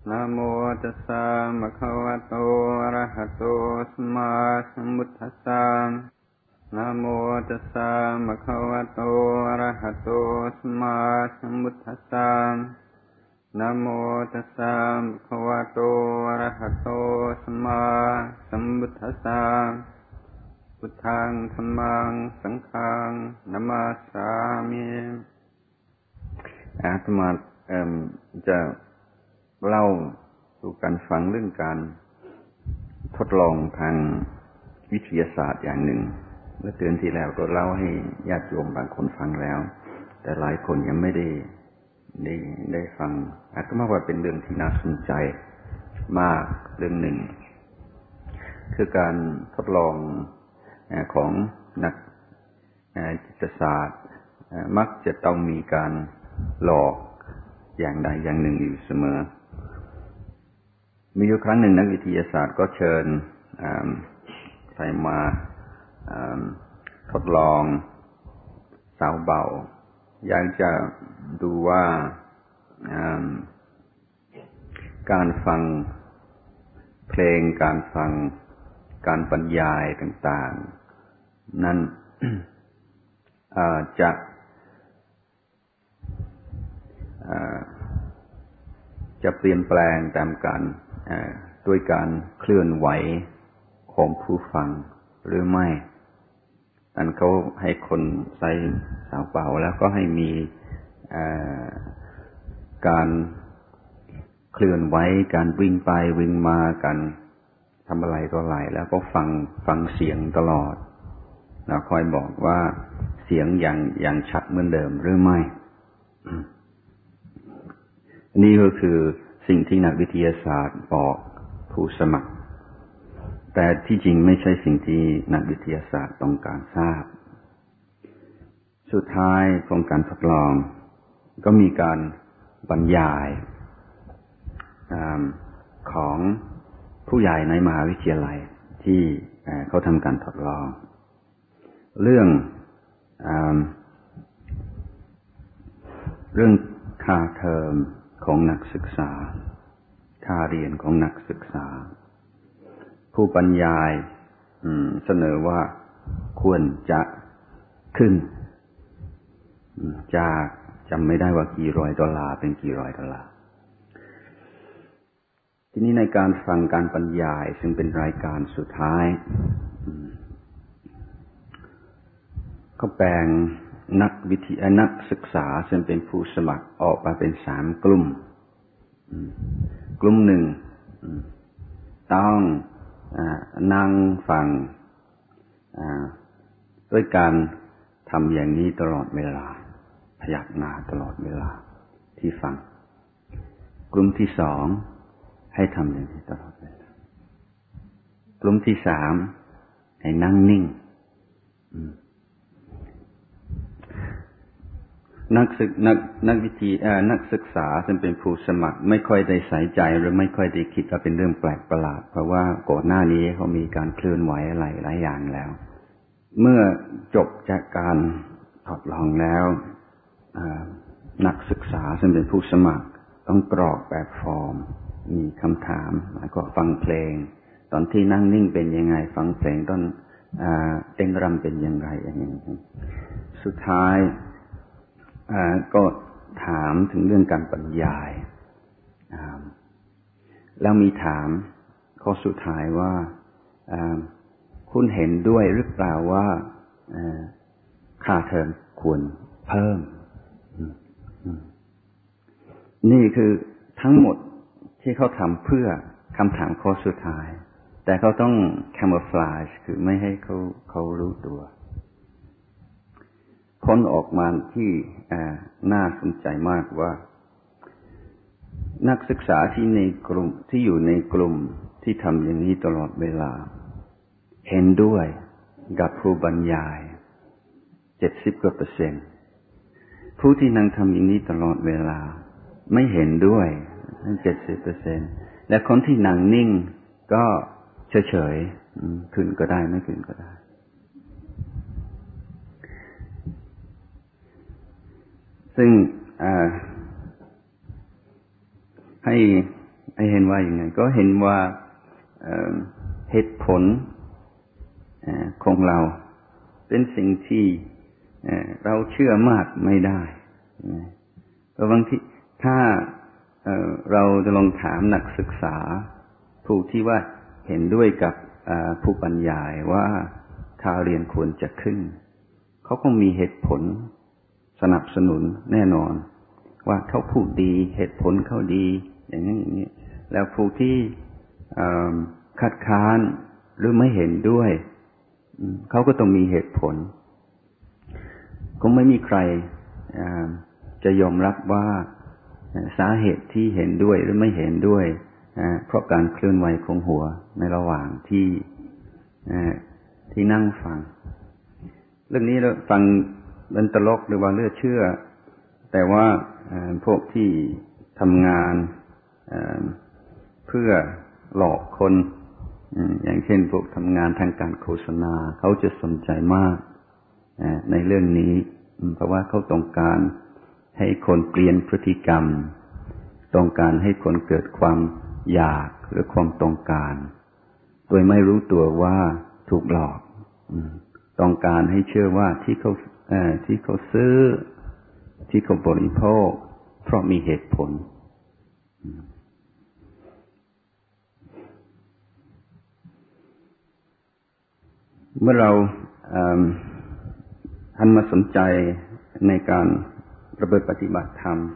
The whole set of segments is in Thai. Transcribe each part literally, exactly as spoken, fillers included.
นะโมตัสสะภะคะวะโตอะระหะโตสัมมาสัมพุทธัสสะนะโมตัสสะภะคะวะโตอะระหะโตสัมมาสัมพุทธัสสะนะโมตัสสะภะคะวะโตอะระหะโตสัมมาสัมพุทธัสสะพุทธังธัมมังสังฆังนะมาสามิอาตมาเอ่อจะเล่าสู่กันฟังเรื่องการทดลองทางวิทยาศาสตร์อย่างหนึ่งเมื่อเดือนที่แล้วก็เล่าให้ญาติโยมบางคนฟังแล้วแต่หลายคนยังไม่ได้ได้ได้ฟังอาตมาว่าเป็นเรื่องที่น่าสนใจมากเรื่องหนึ่งคือการทดลองของนักจิตศาสตร์มักจะต้องมีการหลอกอย่างใดอย่างหนึ่งอยู่เสมอมีอยู่ครั้งหนึ่งนักวิทยาศาสตร์ก็เชิญใครมาทดลองสาวเบาอยากจะดูว่าการฟังเพลงการฟังการบรรยายต่างๆนั้นจะจะเปลี่ยนแปลงตามกันด้วยการเคลื่อนไหวของผู้ฟังหรือไม่อันเขาให้คนใส่สาวเป่าแล้วก็ให้มีการเคลื่อนไหวการวิ่งไปวิ่งมากันทำอะไรก็อะไรแล้วก็ฟังฟังเสียงตลอดแล้วคอยบอกว่าเสียงอย่างอย่างชัดเหมือนเดิมหรือไม่นี่ก็คือสิ่งที่นักวิทยาศาสตร์บอกผู้สมัครแต่ที่จริงไม่ใช่สิ่งที่นักวิทยาศาสตร์ต้องการทราบสุดท้ายของการทดลองก็มีการบรรยายของผู้ใหญ่ในมหาวิทยาลัยที่เขาทำการทดลองเรื่องเรื่องค่าเทอมของนักศึกษาค่าเรียนของนักศึกษาผู้บรรยายเสนอว่าควรจะขึ้นจากจำไม่ได้ว่ากี่ร้อยดอลลาร์เป็นกี่ร้อยดอลลาร์ทีนี้ในการฟังการบรรยายซึ่งเป็นรายการสุดท้ายเขาแบ่งนักวิทยานักศึกษาซึ่งเป็นผู้สมัครออกมาเป็นสามกลุ่มกลุ่มหนึ่งต้องนั่งฟังด้วยการทำอย่างนี้ตลอดเวลาพยักหน้าตลอดเวลาที่ฟังกลุ่มที่สองให้ทำอย่างนี้ตลอดเวลากลุ่มที่สามให้นั่งนิ่งนักศึกนักนักวิทยานักศึกษาซึ่งเป็นผู้สมัครไม่ค่อยได้ใส่ใจหรือไม่ค่อยได้คิดว่าเป็นเรื่องแปลกประหลาดเพราะว่าก่อนหน้านี้เขามีการเคลื่อนไหวอะไรหลายอย่างแล้วเมื่อจบจากการทดลองแล้วนักศึกษาซึ่งเป็นผู้สมัครต้องกรอกแบบฟอร์มมีคำถามแล้วก็ฟังเพลงตอนที่นั่งนิ่งเป็นยังไงฟังเพลงตอนเต้นรำเป็นยังไงอย่างนี้สุดท้ายก็ถามถึงเรื่องการบรรยายแล้วมีถามข้อสุดท้ายว่าคุณเห็นด้วยหรือเปล่าว่าค่าเทอมควรเพิ่มนี่คือทั้งหมดที่เขาทำเพื่อคำถามข้อสุดท้ายแต่เขาต้อง camouflage คือไม่ให้เขาเขารู้ตัวผลออกมาที่น่าสนใจมากว่านักศึกษาที่ในกลุ่มที่อยู่ในกลุ่มที่ทำอย่างนี้ตลอดเวลาเห็นด้วยกับผู้บรรยายเจ็ดสิบกว่าเปอร์เซ็นต์ผู้ที่นั่งทำอย่างนี้ตลอดเวลาไม่เห็นด้วยเจ็ดสิบเปอร์เซ็นต์และคนที่นั่งนิ่งก็เฉยๆขึ้นก็ได้ไม่ขึ้นก็ได้ซึ่งให้ให้เห็นว่าอย่างไงก็เห็นว่าเหตุผลของเราเป็นสิ่งที่เราเชื่อมากไม่ได้เพราะบางทีถ้าเราจะลองถามนักศึกษาผู้ที่ว่าเห็นด้วยกับผู้บรรยายว่าค่าเรียนควรจะขึ้นเขาก็มีเหตุผลสนับสนุนแน่นอนว่าเขาพูดดีเหตุผลเขาดีอย่างนี้อย่างนี้แล้วผู้ที่คัดค้านหรือไม่เห็นด้วยเขาก็ต้องมีเหตุผลคงไม่มีใครจะยอมรับว่าสาเหตุที่เห็นด้วยหรือไม่เห็นด้วยเพราะการเคลื่อนไหวของหัวในระหว่างที่ที่นั่งฟังเรื่องนี้เราฟังเป็นตลกหรือว่าเลือเชื่อแต่ว่าพวกที่ทำงานเพื่อหลอกคนอย่างเช่นพวกทำงานทางการโฆษณาเขาจะสนใจมากในเรื่องนี้เพราะว่าเขาต้องการให้คนเปลี่ยนพฤติกรรมต้องการให้คนเกิดความอยากหรือความต้องการโดยไม่รู้ตัวว่าถูกหลอกต้องการให้เชื่อว่าที่เขาที่เขาซื้อที่เขาบริโภคเพราะมีเหตุผลเมื่อเราหันมาสนใจในการประพฤติปฏิบัติธรรม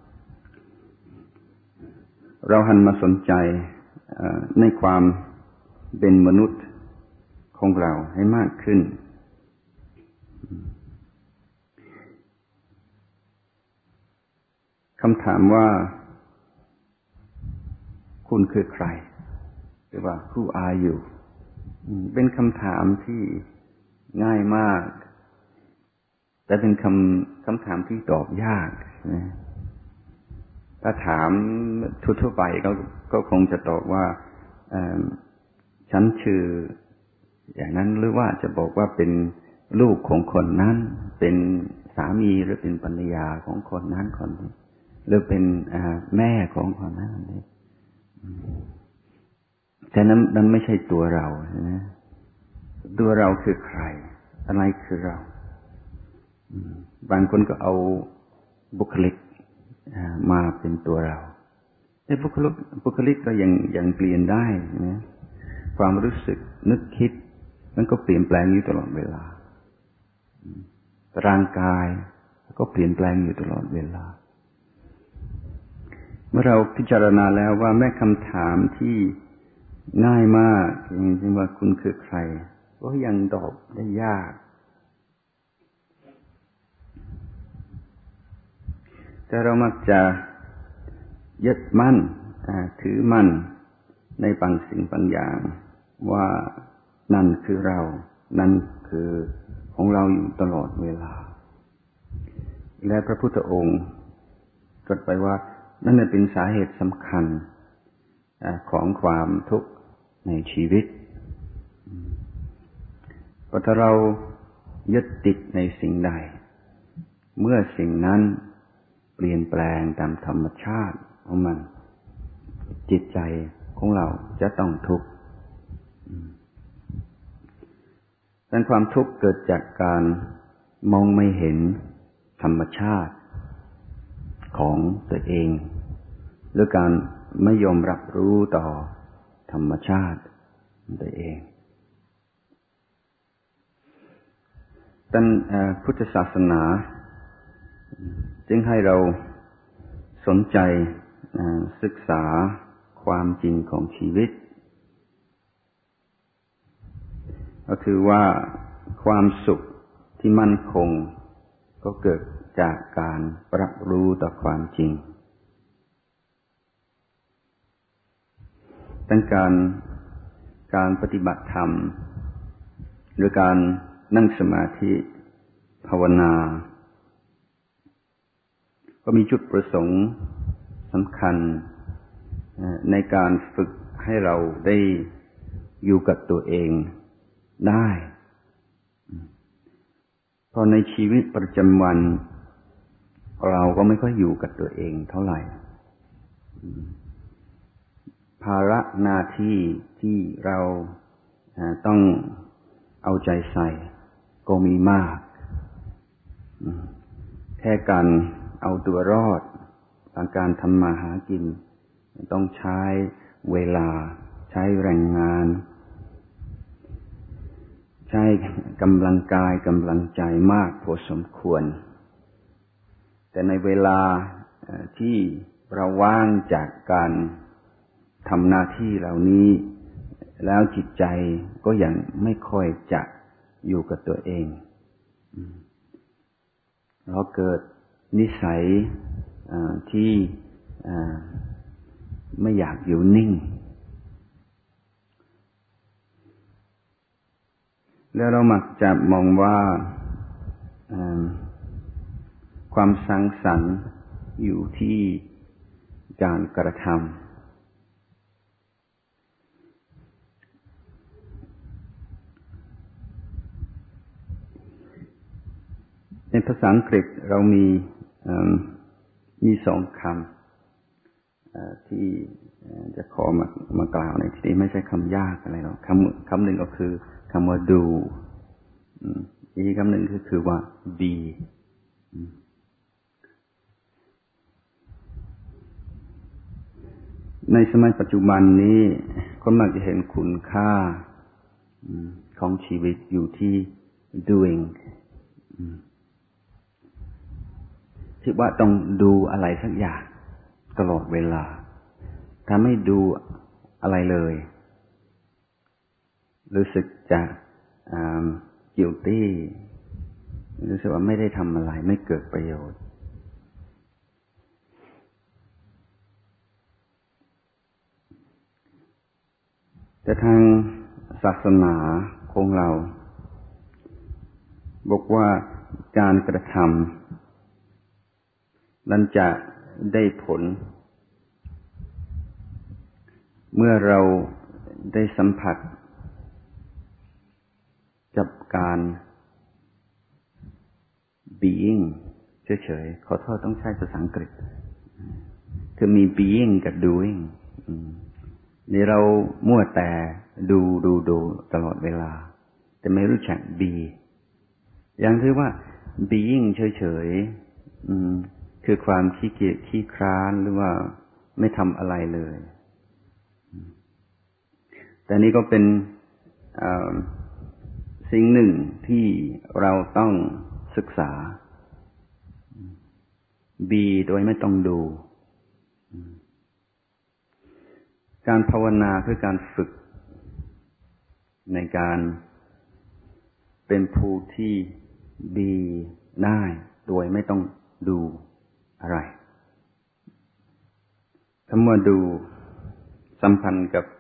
เราหันมาสนใจในความเป็นมนุษย์ของเราให้มากขึ้นคำถามว่าคุณคือใครหรือว่า Who are you เป็นคำถามที่ง่ายมากแต่เป็นคำคำถามที่ตอบยากนะถ้าถามทั่วๆไปก็ก็คงจะตอบว่าฉันชื่ออย่างนั้นหรือว่าจะบอกว่าเป็นลูกของคนนั้นเป็นสามีหรือเป็นภรรยาของคนนั้นคนนี้หรือเป็นแม่ของคนนั้นคนนี้แต่นั้นนั้นไม่ใช่ตัวเรานะตัวเราคือใครอะไรคือเราบางคนก็เอาบุคลิกมาเป็นตัวเราแต่บุคลิกบุคลิกก็ยังยังเปลี่ยนได้นะความรู้สึกนึกคิดมันก็เปลี่ยนแปลงอยู่ตลอดเวลาร่างกายก็เปลี่ยนแปลงอยู่ตลอดเวลาเมื่อเราพิจารณาแล้วว่าแม้คำถามที่ง่ายมากอย่างเช่นว่าคุณคือใครก็ยังตอบได้ยากแต่เรามักจะยึดมั่นถือมั่นในบางสิ่งบางอย่างว่านั่นคือเรานั่นคือของเราอยู่ตลอดเวลาและพระพุทธองค์ตรัสไปว่านั่นเป็นสาเหตุสำคัญของความทุกข์ในชีวิตเพราะถ้าเรายึดติดในสิ่งใดเมื่อสิ่งนั้นเปลี่ยนแปลงตามธรรมชาติของมันจิตใจของเราจะต้องทุกข์แต่ความทุกข์เกิดจากการมองไม่เห็นธรรมชาติของตัวเองหรือการไม่ยอมรับรู้ต่อธรรมชาติของตัวเองดังนั้นพุทธศาสนาจึงให้เราสนใจศึกษาความจริงของชีวิตก็คือว่าความสุขที่มั่นคงก็เกิดจากการรับรู้ต่อความจริงดังการการปฏิบัติธรรมหรือการนั่งสมาธิภาวนาก็มีจุดประสงค์สำคัญในการฝึกให้เราได้อยู่กับตัวเองได้เพราะในชีวิตประจำวันเราก็ไม่ค่อยอยู่กับตัวเองเท่าไหร่ภาระหน้าที่ที่เราต้องเอาใจใส่ก็มีมากแค่การเอาตัวรอดการทำมาหากินต้องใช้เวลาใช้แรงงานใช้กำลังกายกำลังใจมากพอสมควรแต่ในเวลาที่เราว่างจากการทำหน้าที่เหล่านี้แล้วจิตใจก็ยังไม่ค่อยจะอยู่กับตัวเองเราเกิดนิสัยที่ไม่อยากอยู่นิ่งแล้วเรามักจะมองว่าความสร้างสรรค์อยู่ที่การกระทำในภาษาอังกฤษเรามีมีสองคำที่จะขอมามากล่าวในที่นี้ไม่ใช่คำยากอะไรหรอกคำคำหนึ่งก็คือคำว่า do อีกคำหนึ่งก็คือว่า be ในสมัยปัจจุบันนี้ก็มักจะเห็นคุณค่าของชีวิตอยู่ที่ doing ที่ว่าต้องดูอะไรสักอย่างตลอดเวลาถ้าไม่ดูอะไรเลยรู้สึกจะguilty รู้สึกว่าไม่ได้ทำอะไรไม่เกิดประโยชน์แต่ทางศาสนาของเราบอกว่าการกระทำนั้นจะได้ผลเมื่อเราได้สัมผัสกับการ being เฉยๆขอโทษต้องใช้ภาษาอังกฤษคือมี being กับ doing นี่เรามั่วแต่ดูดูดูตลอดเวลาแต่ไม่รู้จัก be อย่างที่ว่า being เฉยๆคือความขี้เกียจขี้คร้านหรือว่าไม่ทำอะไรเลยแต่นี่ก็เป็นสิ่งหนึ่งที่เราต้องศึกษา be โดยไม่ต้องดูการภาวนาคือการฝึกในการเป็นผู้ที่ดีได้โดยไม่ต้องดูอะไรคำว่าดูสัมพันธ์กับ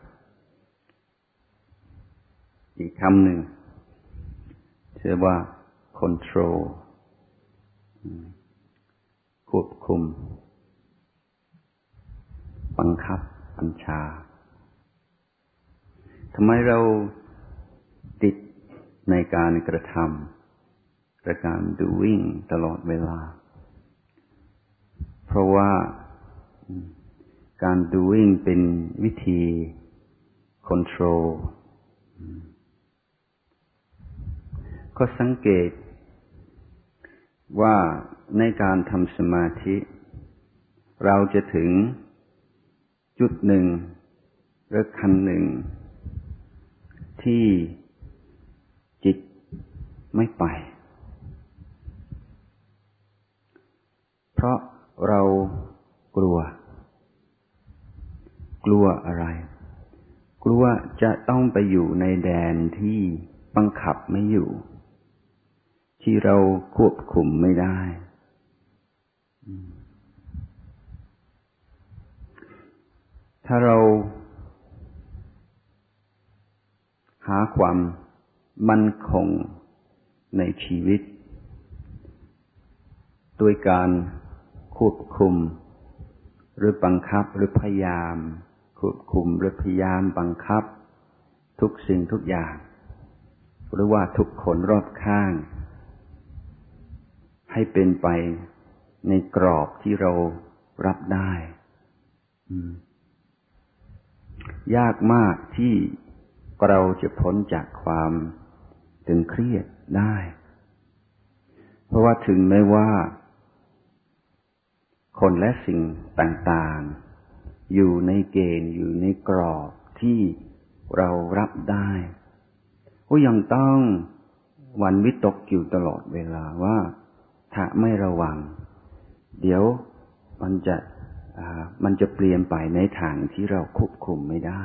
อีกคำหนึ่งชื่อว่า control ควบคุมบังคับบัญชาทำไมเราติดในการกระทำและการ doing ตลอดเวลาเพราะว่าการ doing เป็นวิธี control ก็สังเกตว่าในการทำสมาธิเราจะถึงจุดหนึ่งหรือขั้นหนึ่งที่จิตไม่ไปเพราะเรากลัวกลัวอะไรกลัวจะต้องไปอยู่ในแดนที่บังคับไม่อยู่ที่เราควบคุมไม่ได้ถ้าเราหาความมั่นคงในชีวิตด้วยการควบคุมหรือบังคับหรือพยายามควบคุมหรือพยายามบังคับทุกสิ่งทุกอย่างหรือว่าทุกคนรอบข้างให้เป็นไปในกรอบที่เรารับได้ยากมากที่เราจะพ้นจากความตึงเครียดได้เพราะว่าถึงแม้ว่าคนและสิ่งต่างๆอยู่ในเกณฑ์อยู่ในกรอบที่เรารับได้ก็ยังต้องหวั่นวิตกอยู่ตลอดเวลาว่าถ้าไม่ระวังเดี๋ยวมันจะมันจะเปลี่ยนไปในทางที่เราควบคุมไม่ได้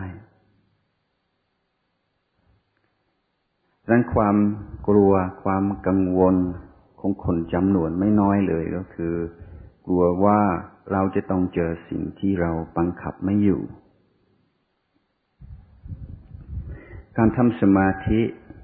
ดังนั้นความกลัวความกังวลของคนจำนวนไม่น้อยเลยก็คือกลัวว่าเราจะต้องเจอสิ่งที่เราบังคับไม่อยู่การทำสมาธิ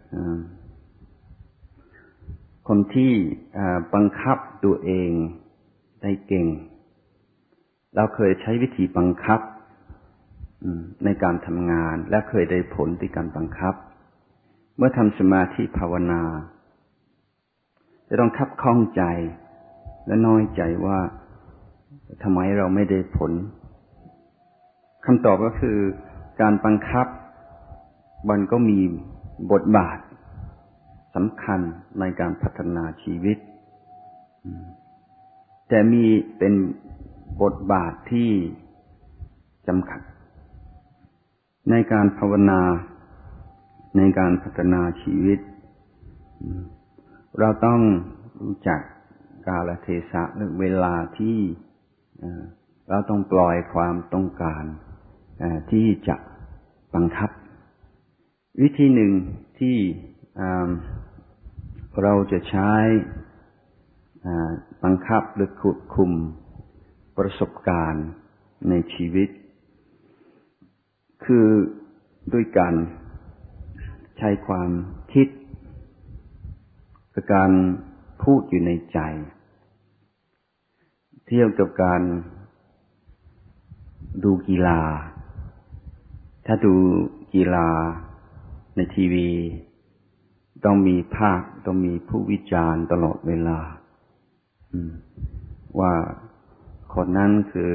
คนที่บังคับตัวเองได้เก่งเราเคยใช้วิธีบังคับในการทำงานและเคยได้ผลที่การบังคับเมื่อทำสมาธิภาวนาจะต้องคับข้องใจและน้อยใจว่าทำไมเราไม่ได้ผลคำตอบก็คือการบังคับมันก็มีบทบาทสำคัญในการพัฒนาชีวิตแต่มีเป็นบทบาทที่จำกัดในการภาวนาในการพัฒนาชีวิตเราต้องรู้จักกาลเทศะและเวลาที่เราต้องปล่อยความต้องการที่จะบังคับวิธีหนึ่งที่เราจะใช้บังคับหรือควบคุมประสบการณ์ในชีวิตคือด้วยการใช้ความคิดกับการพูดอยู่ในใจเทียบกับการดูกีฬาถ้าดูกีฬาในทีวีต้องมีภาคต้องมีผู้วิจารณ์ตลอดเวลาว่าคนนั้นคือ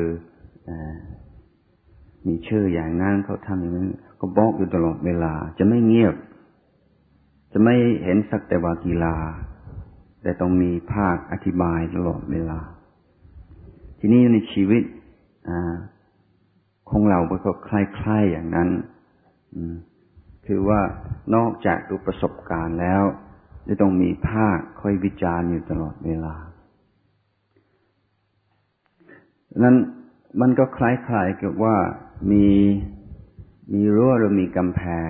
มีชื่ออย่างนั้นเขาทำอย่างนั้นก็บอกอยู่ตลอดเวลาจะไม่เงียบจะไม่เห็นสักแต่ว่ากีฬาแต่ต้องมีภาคอธิบายตลอดเวลาทีนี้ในชีวิตของเราก็คล้ายๆอย่างนั้นคือว่านอกจากดูประสบการณ์แล้วจะต้องมีภาคคอยวิจารณ์อยู่ตลอดเวลานั้นมันก็คล้ายๆกับว่ามีมีรั้วหรือมีกำแพง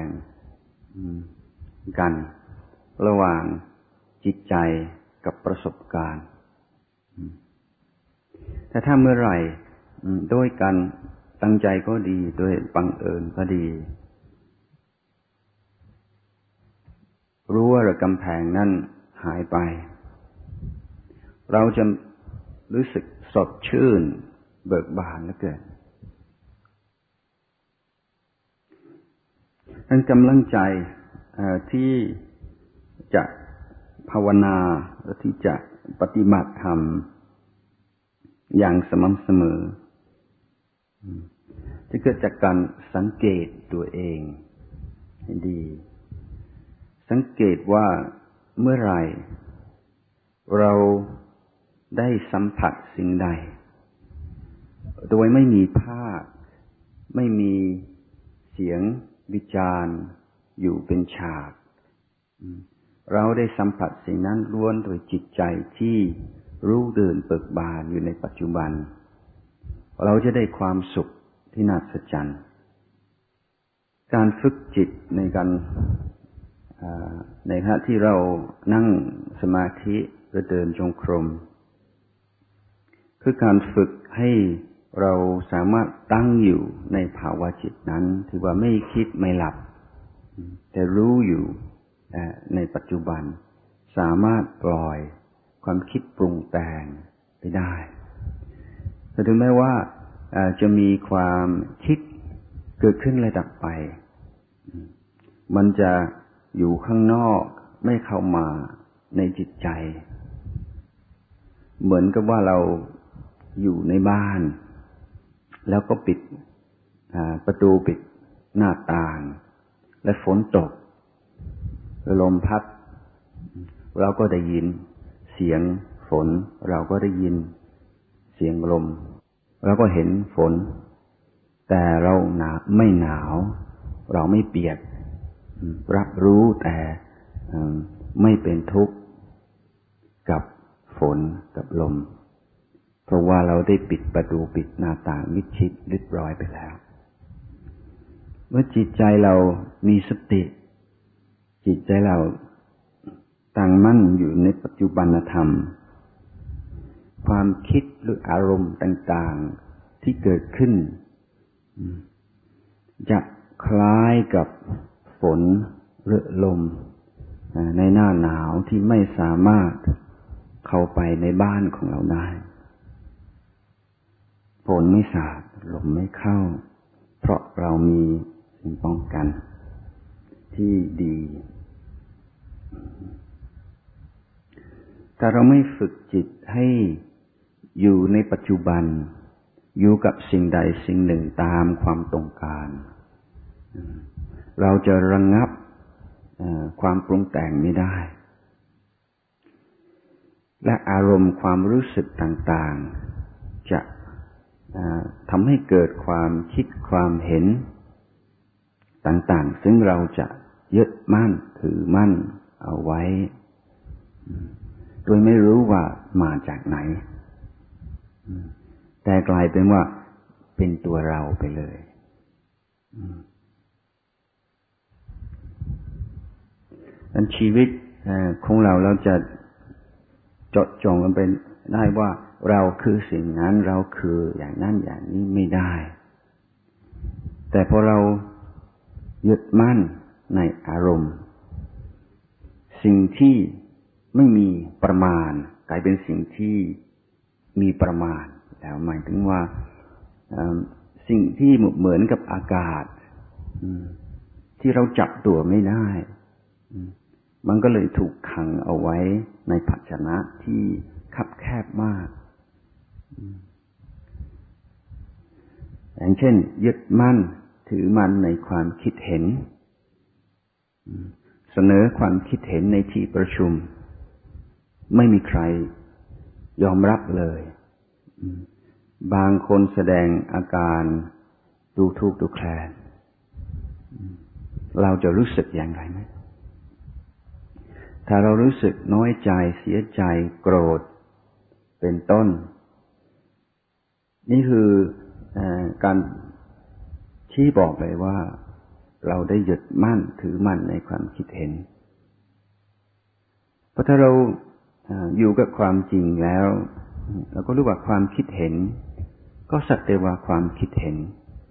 กันระหว่างจิตใจกับประสบการณ์แต่ถ้าเมื่อไหร่โดยการตั้งใจก็ดีโดยบังเอิญก็ดีรั้วหรือกำแพงนั้นหายไปเราจะรู้สึกสดชื่นเบิกบานเหลือเกินนั่นกำลังใจที่จะภาวนาและที่จะปฏิบัติธรรมอย่างสม่ำเสมอจะเกิดจากการสังเกตตัวเองให้ดีสังเกตว่าเมื่อไหร่เราได้สัมผัสสิ่งใดโดยไม่มีภาพไม่มีเสียงวิจารณ์อยู่เป็นฉากเราได้สัมผัสสิ่งนั้นล้วนโดยจิตใจที่รู้เดินเบิกบานอยู่ในปัจจุบันเราจะได้ความสุขที่น่าสัศจรรย์การฝึกจิตในการในขณะที่เรานั่งสมาธิหรือเดินจงกรมคือการฝึกให้เราสามารถตั้งอยู่ในภาวะจิตนั้นที่ว่าไม่คิดไม่หลับแต่รู้อยู่ในปัจจุบันสามารถปล่อยความคิดปรุงแต่งไปได้แต่ถึงแม้ว่าจะมีความคิดเกิดขึ้นและดับไปมันจะอยู่ข้างนอกไม่เข้ามาในจิตใจเหมือนกับว่าเราอยู่ในบ้านแล้วก็ปิดประตูปิดหน้าต่างและฝนตกลมพัดเราก็ได้ยินเสียงฝนเราก็ได้ยินเสียงลมเราก็เห็นฝนแต่เราหนาไม่หนาวเราไม่เปียกรับรู้แต่ไม่เป็นทุกข์กับฝนกับลมเพราะว่าเราได้ปิดประตูปิดหน้าต่างมิดชิดเรียบร้อยไปแล้วเมื่อจิตใจเรามีสติจิตใจเราตั้งมั่นอยู่ในปัจจุบันธรรมความคิดหรืออารมณ์ต่างๆที่เกิดขึ้นจะคล้ายกับฝนหรือลมในหน้าหนาวที่ไม่สามารถเข้าไปในบ้านของเราได้ฝนไม่สาดลมไม่เข้าเพราะเรามีสิ่งป้องกันที่ดีแต่เราไม่ฝึกจิตให้อยู่ในปัจจุบันอยู่กับสิ่งใดสิ่งหนึ่งตามความต้องการเราจะระงับความปรุงแต่งไม่ได้และอารมณ์ความรู้สึกต่างๆจะทำให้เกิดความคิดความเห็นต่างๆซึ่งเราจะยึดมั่นถือมั่นเอาไว้โดยไม่รู้ว่ามาจากไหนแต่กลายเป็นว่าเป็นตัวเราไปเลยดังนั้นชีวิตของเราเราจะจดจ่อกันเป็นได้ว่าเราคือสิ่งนั้นเราคืออย่างนั้นอย่างนี้ไม่ได้แต่พอเรายึดมั่นในอารมณ์สิ่งที่ไม่มีประมาณกลายเป็นสิ่งที่มีประมาณแล้วหมายถึงว่าสิ่งที่เหมือนกับอากาศที่เราจับตัวไม่ได้มันก็เลยถูกขังเอาไว้ในภาชนะที่คับแคบมากอย่างเช่นยึดมั่นถือมั่นในความคิดเห็นเสนอความคิดเห็นในที่ประชุมไม่มีใครยอมรับเลยบางคนแสดงอาการดูทุกข์ดูแคลนเราจะรู้สึกอย่างไรไหมถ้าเรารู้สึกน้อยใจเสียใจโกรธเป็นต้นนี่คือการชี้บอกเลยว่าเราได้ยึดมั่นถือมั่นในความคิดเห็นเพราะถ้าเราอยู่กับความจริงแล้วเราก็รู้ว่าความคิดเห็นก็สักแต่ว่าความคิดเห็น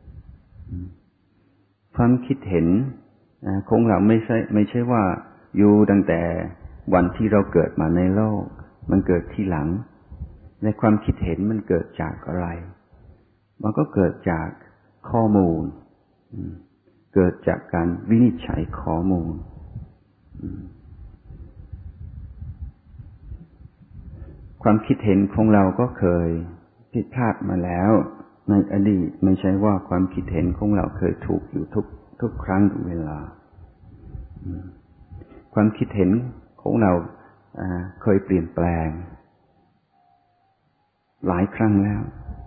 ความคิดเห็นของเราไม่ใช่ไม่ใช่ว่าอยู่ตั้งแต่วันที่เราเกิดมาในโลกมันเกิดที่หลังในความคิดเห็นมันเกิดจากอะไรมันก็เกิดจากข้อมูลเกิดจากการวินิจฉัยข้อมูลความคิดเห็นของเราก็เคยผิดพลาดมาแล้วในอดีตไม่ใช่ว่าความคิดเห็นของเราเคยถูกอยู่ทุกทุกครั้งทุกเวลาความคิดเห็นของเราเคยเปลี่ยนแปลงหลายครั้งแล้ว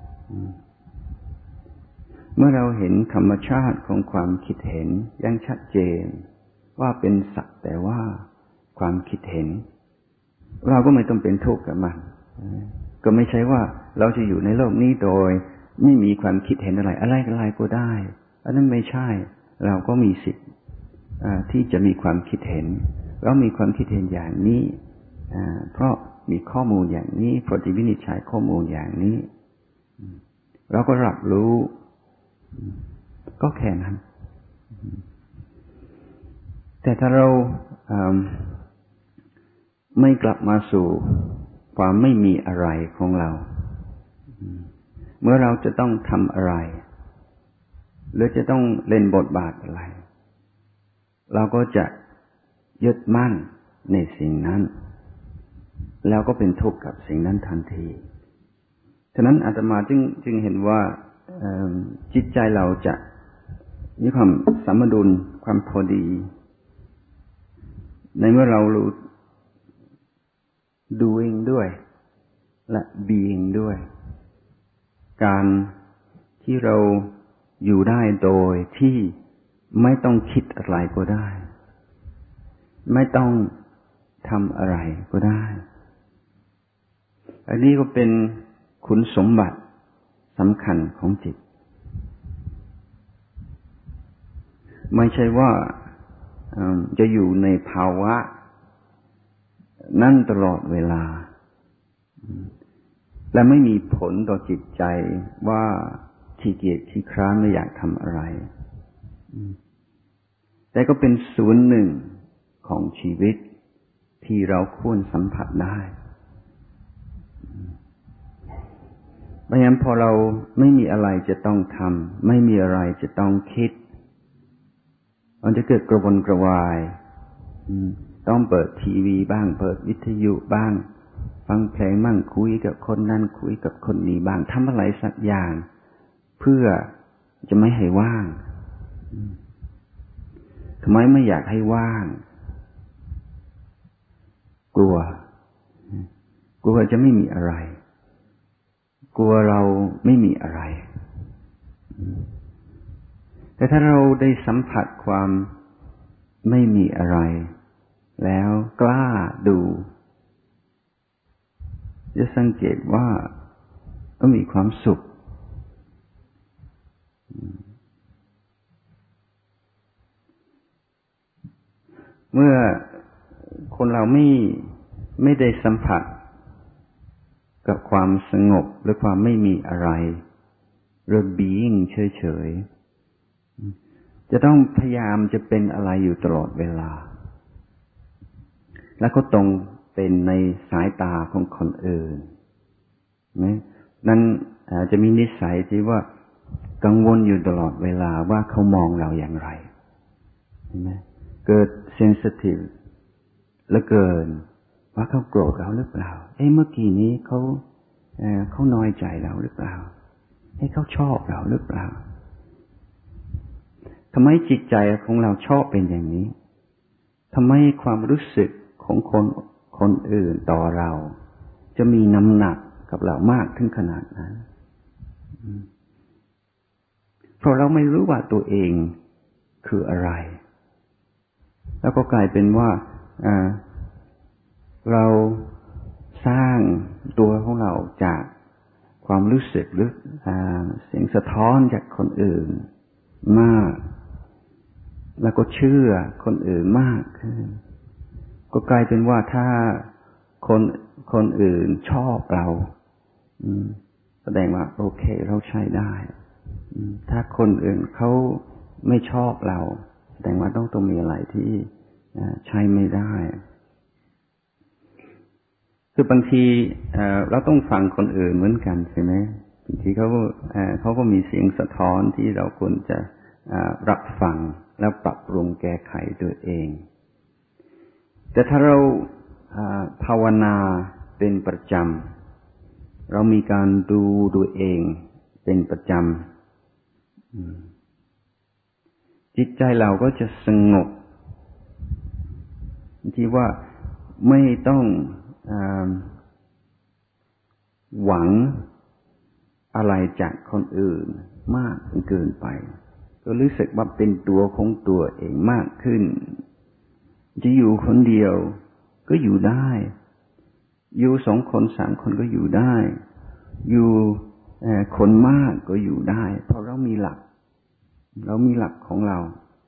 เมื่อเราเห็นธรรมชาติของความคิดเห็นอย่างชัดเจนว่าเป็นสักแต่ว่าความคิดเห็นเราก็ไม่ต้องเป็นทุกข์กับมันก็ไม่ใช่ว่าเราจะอยู่ในโลกนี้โดยไม่มีความคิดเห็นอะไรอะไรอะไรก็ได้อันนั้นไม่ใช่เราก็มีสิทธิ์ที่จะมีความคิดเห็นเรามีความคิดเห็นอย่างนี้เพราะมีข้อมูลอย่างนี้เพราะที่วินิจฉัยข้อมูลอย่างนี้เราก็รับรู้ก็แค่นั้นแต่ถ้าเราไม่กลับมาสู่ความไม่มีอะไรของเราเมื่อเราจะต้องทำอะไรหรือจะต้องเล่นบทบาทอะไรเราก็จะยึดมั่นในสิ่งนั้นแล้วก็เป็นทุกข์กับสิ่งนั้นทันทีฉะนั้นอาตมาจึงจึงเห็นว่าจิตใจเราจะมีความสมดุลความพอดีในเมื่อเรารู้ doing ด้วยและ being ด้วยการที่เราอยู่ได้โดยที่ไม่ต้องคิดอะไรก็ได้ไม่ต้องทำอะไรก็ได้อันนี้ก็เป็นคุณสมบัติสำคัญของจิตไม่ใช่ว่าจะอยู่ในภาวะนั่นตลอดเวลาและไม่มีผลต่อจิตใจว่าขี้เกียจขี้คร้านไม่อยากทำอะไรแต่ก็เป็นส่วนหนึ่งของชีวิตที่เราควรสัมผัสได้เพราะฉะนั้นพอเราไม่มีอะไรจะต้องทำไม่มีอะไรจะต้องคิดมันจะเกิดกระวนกระวายต้องเปิดทีวีบ้างเปิดวิทยุบ้างฟังเพลงบ้างคุยกับคนนั้นคุยกับคนนี้บ้างทำอะไรสักอย่างเพื่อจะไม่ให้ว่างทำไมไม่อยากให้ว่างกลัวกลัวจะไม่มีอะไรกลัวเราไม่มีอะไรแต่ถ้าเราได้สัมผัสความไม่มีอะไรแล้วกล้าดูจะสังเกตว่าก็มีความสุขเมื่อคนเราไม่ไม่ได้สัมผัสกับความสงบหรือความไม่มีอะไรหรือ being เฉยๆจะต้องพยายามจะเป็นอะไรอยู่ตลอดเวลาแล้วก็ตรงเป็นในสายตาของคนอื่นนะนั้นจะมีนิสัยที่ว่ากังวลอยู่ตลอดเวลาว่าเขามองเราอย่างไรเห็นไหมเกิด sensitive เหลือเกินว่าเขาโกรธเราหรือเปล่าเอ้เมื่อกี้นี้เขาเอ่อเขาน้อยใจเราหรือเปล่าให้เขาชอบเราหรือเปล่าทำไมจิตใจของเราชอบเป็นอย่างนี้ทำไมความรู้สึกของคนคนอื่นต่อเราจะมีน้ำหนักกับเรามากถึงขนาดนั้นเพราะเราไม่รู้ว่าตัวเองคืออะไรแล้วก็กลายเป็นว่าเราสร้างตัวของเราจากความรู้สึกหรือเสียงสะท้อนจากคนอื่นมากแล้วก็เชื่อคนอื่นมากขึ้นก็กลายเป็นว่าถ้าคนคนอื่นชอบเราแสดงว่าโอเคเราใช้ได้ถ้าคนอื่นเขาไม่ชอบเราแสดงว่าต้องต้องมีอะไรที่ใช้ไม่ได้คือบางทีเราต้องฟังคนอื่นเหมือนกันใช่ไหมบางทีเขาเขาก็มีเสียงสะท้อนที่เราควรจะรับฟังแล้วปรับปรุงแก้ไขตัวเองแต่ถ้าเราภาวนาเป็นประจำเรามีการดูตัวเองเป็นประจำจิตใจเราก็จะสงบที่ว่าไม่ต้องหวังอะไรจากคนอื่นมากจนเกินไปก็รู้สึกว่าเป็นตัวของตัวเองมากขึ้นจะอยู่คนเดียวก็อยู่ได้อยู่สองคนสามคนก็อยู่ได้อยู่คนมากก็อยู่ได้เพราะเรามีหลักเรามีหลักของเรา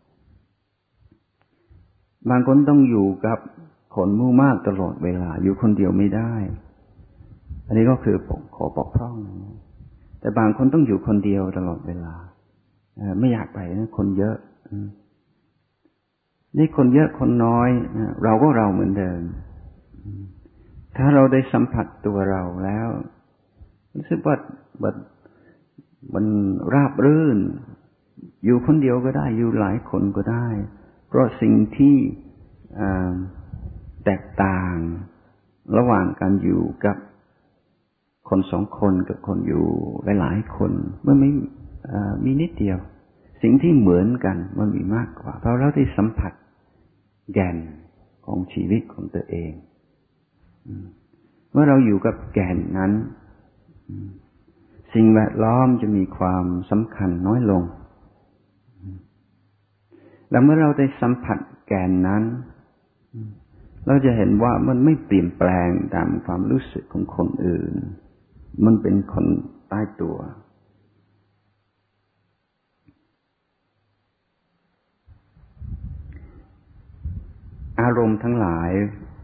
บางคนต้องอยู่กับคนหมู่มากตลอดเวลาอยู่คนเดียวไม่ได้อันนี้ก็คือขอปกพร่องแต่บางคนต้องอยู่คนเดียวตลอดเวลาไม่อยากไปนะคนเยอะนี่คนเยอะคนน้อยเราก็เราเหมือนเดิมถ้าเราได้สัมผัสตัวเราแล้วรู้สึกว่ามันราบรื่นอยู่คนเดียวก็ได้อยู่หลายคนก็ได้เพราะสิ่งที่แตกต่างระหว่างการอยู่กับคนสองคนกับคนอยู่หลายๆคนมันไม่มีนิดเดียวสิ่งที่เหมือนกันมันมีมากกว่าเพราะเราได้สัมผัสแก่นของชีวิตของตัวเองเมื่อเราอยู่กับแก่นนั้นสิ่งแวดล้อมจะมีความสำคัญน้อยลงแล้วเมื่อเราได้สัมผัสแก่นนั้นเราจะเห็นว่ามันไม่เปลี่ยนแปลงตามความรู้สึกของคนอื่นมันเป็นคนใต้ตัวอารมณ์ทั้งหลาย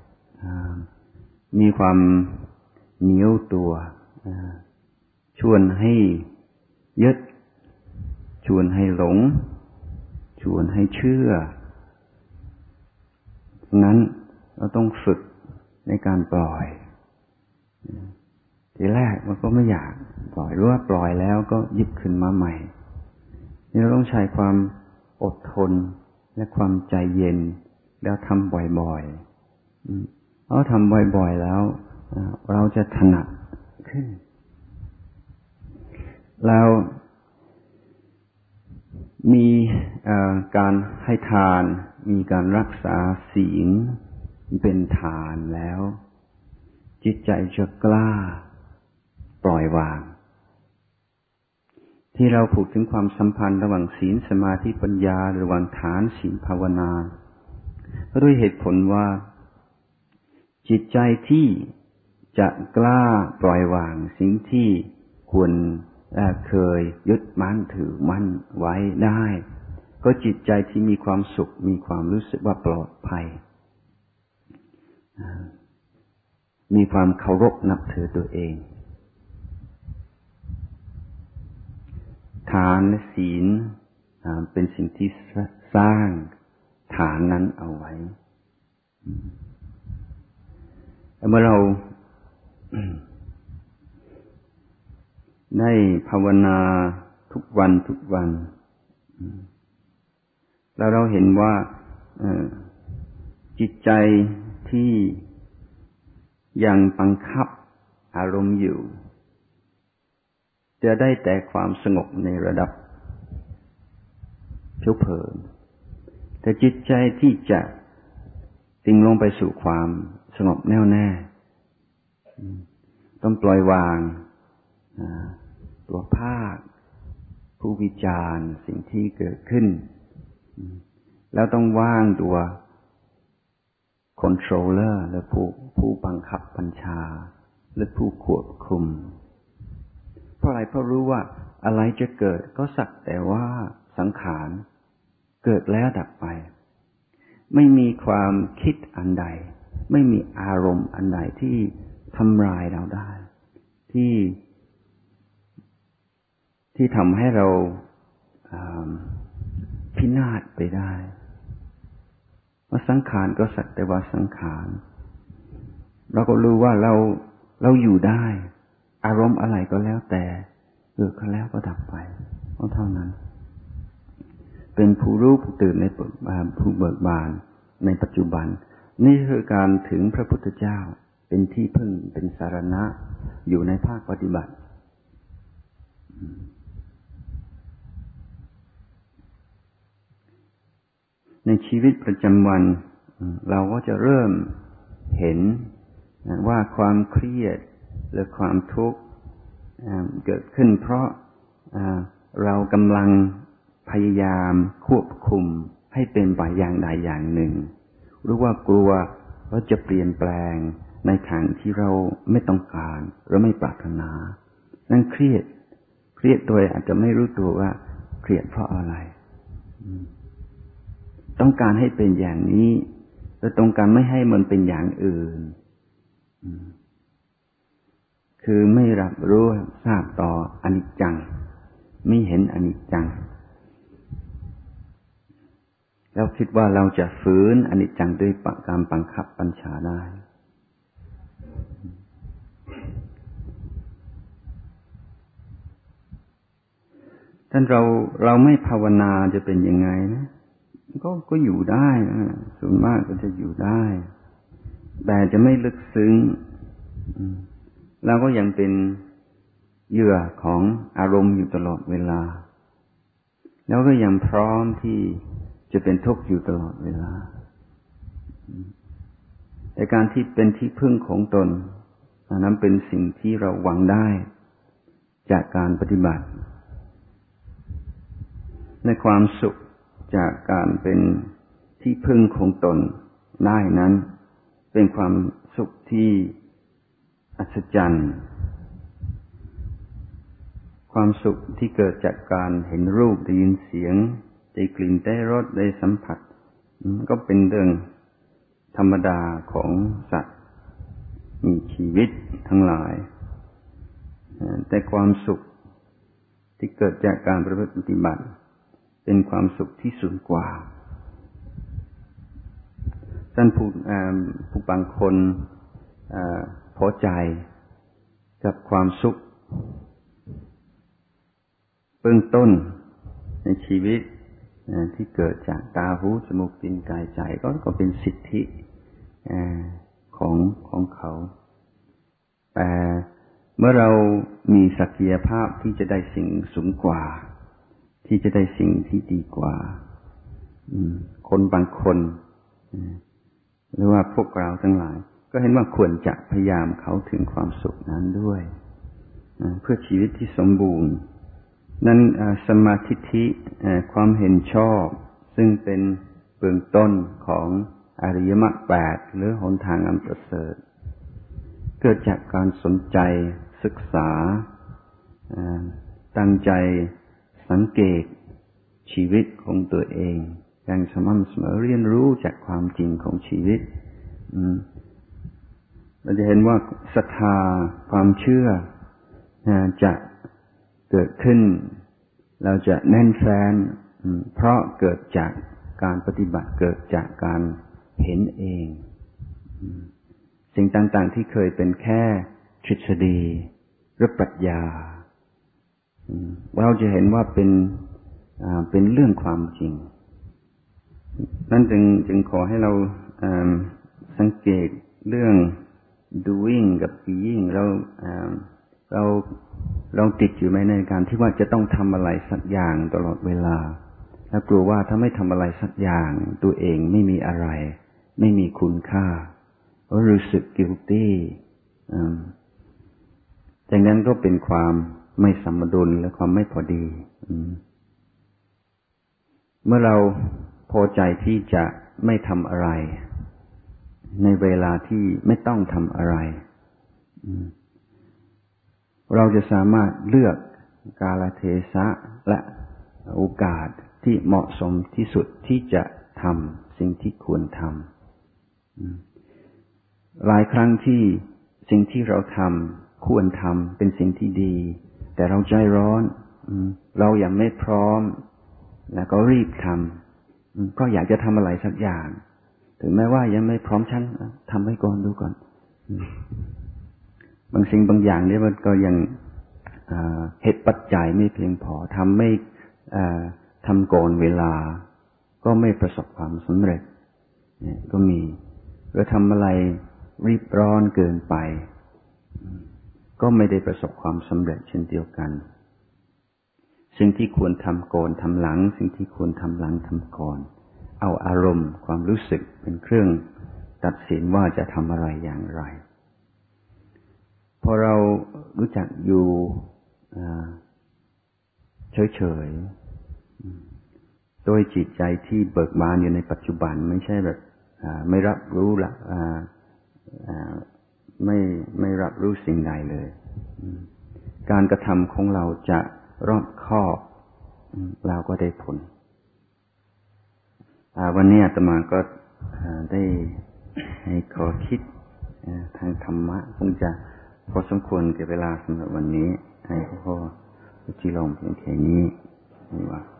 มีความเหนียวตัวชวนให้ยึดชวนให้หลงชวนให้เชื่อนั้นเราต้องฝึกในการปล่อยทีแรกมันก็ไม่อยากปล่อยรู้ว่าปล่อยแล้วก็หยิบขึ้นมาใหม่นี่เราต้องใช้ความอดทนและความใจเย็นแล้วทำบ่อยๆเราทำบ่อยๆแล้วเราจะถนัดขึ้นแล้วมีการให้ทานมีการรักษาศีลเป็นฐานแล้วจิตใจจะกล้าปล่อยวางที่เราพูดถึงความสัมพันธ์ระหว่างศีลสมาธิปัญญาระหว่างฐานศีลภาวนาก็ด้วยเหตุผลว่าจิตใจที่จะกล้าปล่อยวางสิ่งที่ควรเคยยึดมั่นถือมั่นไว้ได้ก็จิตใจที่มีความสุขมีความรู้สึกว่าปลอดภัยมีความเคารพนับถือตัวเองฐานและศีลเป็นสิ่งที่สร้างฐานนั้นเอาไว้เมื่อเราได้ภาวนาทุกวันทุกวันแล้วเราเห็นว่าจิตใจที่ยังบังคับอารมณ์อยู่จะได้แต่ความสงบในระดับผิวเผินแต่จิตใจที่จะดิ่งลงไปสู่ความสงบแน่วแน่ต้องปล่อยวางตัวภาคผู้วิจารณ์สิ่งที่เกิดขึ้นแล้วต้องว่างตัวคอนโทรลเลอร์และผู้ผู้บังคับบัญชาและผู้ควบคุมเพราะอะไรเพราะรู้ว่าอะไรจะเกิดก็สักแต่ว่าสังขารเกิดแล้วดับไปไม่มีความคิดอันใดไม่มีอารมณ์อันใดที่ทำลายเราได้ที่ที่ทำให้เราพินาศไปได้ว่าสังขารก็สักแต่ว่าสังขารเราก็รู้ว่าเราเราอยู่ได้อารมณ์อะไรก็แล้วแต่เกิดขึ้นแล้วก็ดับไปก็เท่านั้นเป็นผู้รู้ผู้ตื่นในผู้เบิกบานในปัจจุบันนี่คือการถึงพระพุทธเจ้าเป็นที่พึ่งเป็นสารณะอยู่ในภาคปฏิบัติในชีวิตประจำวันเราก็จะเริ่มเห็นว่าความเครียดหรือความทุกข์เกิดขึ้นเพราะเรากำลังพยายามควบคุมให้เป็นไปอย่างใดอย่างหนึ่งหรือว่ากลัวว่าจะเปลี่ยนแปลงในทางที่เราไม่ต้องการหรือไม่ปรารถนานั่นเครียดเครียดโดยอาจจะไม่รู้ตัวว่าเครียดเพราะอะไรต้องการให้เป็นอย่างนี้แต่ต้องการไม่ให้มันเป็นอย่างอื่นคือไม่รับรู้ทราบต่ออนิจจังไม่เห็นอนิจจังแล้วคิดว่าเราจะฝืนอนิจจังด้วยการบังคับบัญชาได้ท่านเราเราไม่ภาวนาจะเป็นยังไงนะก็ก็อยู่ได้นะส่วนมากก็จะอยู่ได้แต่จะไม่ลึกซึ้งเราก็ยังเป็นเหยื่อของอารมณ์อยู่ตลอดเวลาแล้วก็ยังพร้อมที่จะเป็นทุกข์อยู่ตลอดเวลาแต่การที่เป็นที่พึ่งของตนนั้นเป็นสิ่งที่เราหวังได้จากการปฏิบัติในความสุขจากการเป็นที่พึ่งของตนได้นั้นเป็นความสุขที่อัศจรรย์ความสุขที่เกิดจากการเห็นรูปได้ยินเสียงได้กลิ่นได้รสได้สัมผัสก็เป็นเรื่องธรรมดาของสัตว์มีชีวิตทั้งหลายแต่ความสุขที่เกิดจากการประพฤติปฏิบัติเป็นความสุขที่สูงกว่าท่านผู้ผู้บางคนพอใจกับความสุขเบื้องต้นในชีวิตที่เกิดจากตาหูจมูกลิ้นกายใจก็ก็เป็นสิทธิของของเขาแต่เมื่อเรามีศักยภาพที่จะได้สิ่งสูงกว่าที่จะได้สิ่งที่ดีกว่าคนบางคนหรือว่าพวกเราทั้งหลายก็เห็นว่าควรจะพยายามเข้าถึงความสุขนั้นด้วยเพื่อชีวิตที่สมบูรณ์นั้นสมาธิทิความเห็นชอบซึ่งเป็นเบื้องต้นของอริยมรรคแปดหรือหนทางอันประเสริฐเกิดจากการสนใจศึกษาตั้งใจสังเกตชีวิตของตัวเองอย่างสม่ำเสมอเรียนรู้จากความจริงของชีวิตเราจะเห็นว่าศรัทธาความเชื่อจะเกิดขึ้นเราจะแน่นแฟ้นเพราะเกิดจากการปฏิบัติเกิดจากการเห็นเองสิ่งต่างๆที่เคยเป็นแค่ทฤษฎีหรือปรัชญาเราจะเห็นว่าเป็นเป็นเรื่องความจริงนั่นจึงจึงขอให้เราสังเกตเรื่อง doing กับ being เราเราเราติดอยู่ไหมในการที่ว่าจะต้องทำอะไรสักอย่างตลอดเวลาแล้วกลัวว่าถ้าไม่ทำอะไรสักอย่างตัวเองไม่มีอะไรไม่มีคุณค่าก็รู้สึก guilty จากนั้นก็เป็นความไม่สมดุลและความไม่พอดีเมื่อเราพอใจที่จะไม่ทำอะไรในเวลาที่ไม่ต้องทำอะไรเราจะสามารถเลือกกาลเทศะและโอกาสที่เหมาะสมที่สุดที่จะทำสิ่งที่ควรทำหลายครั้งที่สิ่งที่เราทำควรทำเป็นสิ่งที่ดีแต่เราใจร้อนเรายังไม่พร้อมแล้วก็รีบทำก็อยากจะทำอะไรสักอย่างถึงแม้ว่ายังไม่พร้อมฉันทำไว้ก่อนดูก่อนบางสิ่งบางอย่างเนี่ยมันก็ยังเหตุปัจจัยไม่เพียงพอทำไม่ทำก่อนเวลาก็ไม่ประสบความสำเร็จเนี่ยก็มีหรือทำอะไรรีบร้อนเกินไปก็ไม่ได้ประสบความสำเร็จเช่นเดียวกันสิ่งที่ควรทำก่อนทำหลังสิ่งที่ควรทำหลังทำก่อนเอาอารมณ์ความรู้สึกเป็นเครื่องตัดสินว่าจะทำอะไรอย่างไรพอเรารู้จักอยู่เฉยๆโดยจิตใจที่เบิกบานอยู่ในปัจจุบันไม่ใช่แบบไม่รับรู้ละไม่ไม่รับรู้สิ่งใดเลยการกระทำของเราจะรอบคอบเราก็ได้ผลวันนี้อาตมาก็ได้ให้ขอคิดทางธรรมะคงจะพอสมควรแก่เวลาสำหรับวันนี้ให้พ่อที่ลงเพียงแค่นี้นี่ว่า